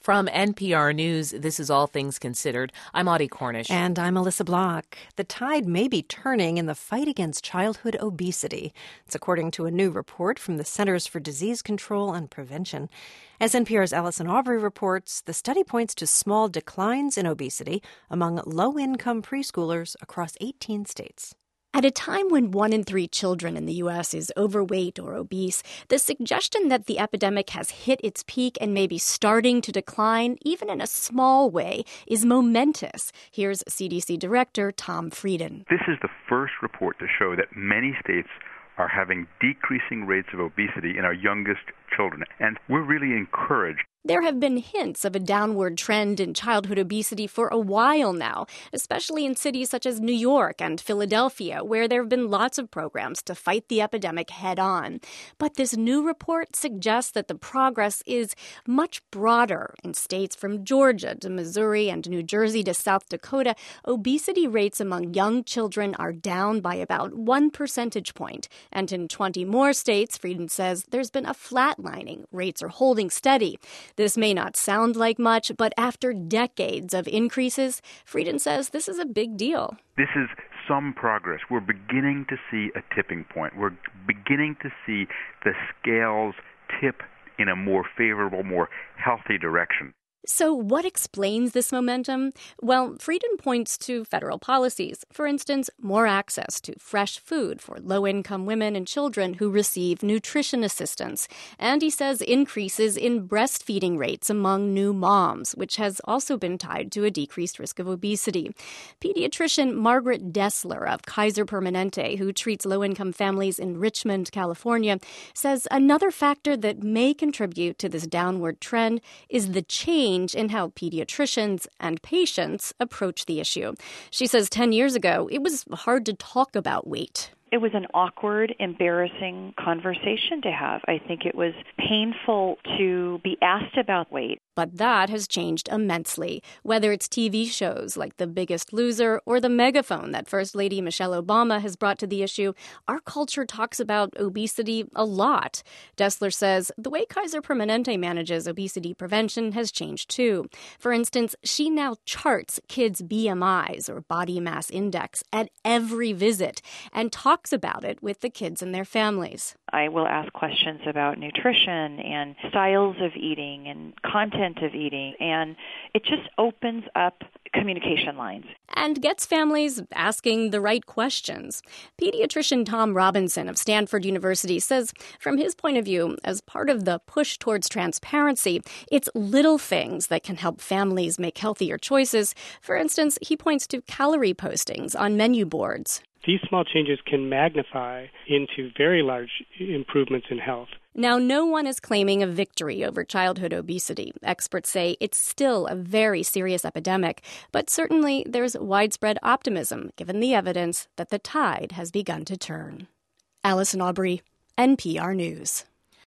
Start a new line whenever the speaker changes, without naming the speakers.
From NPR News, this is All Things Considered. I'm Audie Cornish.
And I'm Alyssa Block. The tide may be turning in the fight against childhood obesity. It's according to a new report from the Centers for Disease Control and Prevention. As NPR's Allison Aubrey reports, the study points to small declines in obesity among low-income preschoolers across 18 states.
At a time when 1 in 3 children in the U.S. is overweight or obese, the suggestion that the epidemic has hit its peak and may be starting to decline, even in a small way, is momentous. Here's CDC Director Tom Frieden.
This is the first report to show that many states are having decreasing rates of obesity in our youngest children, and we're really encouraged.
There have been hints of a downward trend in childhood obesity for a while now, especially in cities such as New York and Philadelphia, where there have been lots of programs to fight the epidemic head-on. But this new report suggests that the progress is much broader. In states from Georgia to Missouri and New Jersey to South Dakota, obesity rates among young children are down by about 1 percentage point. And in 20 more states, Frieden says, there's been a flatlining. Rates are holding steady. This may not sound like much, but after decades of increases, Frieden says this is a big deal.
This is some progress. We're beginning to see a tipping point. We're beginning to see the scales tip in a more favorable, more healthy direction.
So what explains this momentum? Well, Frieden points to federal policies. For instance, more access to fresh food for low-income women and children who receive nutrition assistance. And he says increases in breastfeeding rates among new moms, which has also been tied to a decreased risk of obesity. Pediatrician Margaret Dessler of Kaiser Permanente, who treats low-income families in Richmond, California, says another factor that may contribute to this downward trend is the change in how pediatricians and patients approach the issue. She says 10 years ago, it was hard to talk about weight.
It was an awkward, embarrassing conversation to have. I think it was painful to be asked about weight.
But that has changed immensely, whether it's TV shows like The Biggest Loser or the megaphone that First Lady Michelle Obama has brought to the issue. Our culture talks about obesity a lot. Dessler says the way Kaiser Permanente manages obesity prevention has changed too. For instance, she now charts kids' BMIs or body mass index at every visit and talks about it with the kids and their families.
I will ask questions about nutrition and styles of eating and content of eating, and it just opens up communication lines.
And gets families asking the right questions. Pediatrician Tom Robinson of Stanford University says, from his point of view, as part of the push towards transparency, it's little things that can help families make healthier choices. For instance, he points to calorie postings on menu boards.
These small changes can magnify into very large improvements in health.
Now, no one is claiming a victory over childhood obesity. Experts say it's still a very serious epidemic, but certainly there's widespread optimism given the evidence that the tide has begun to turn. Allison Aubrey, NPR News.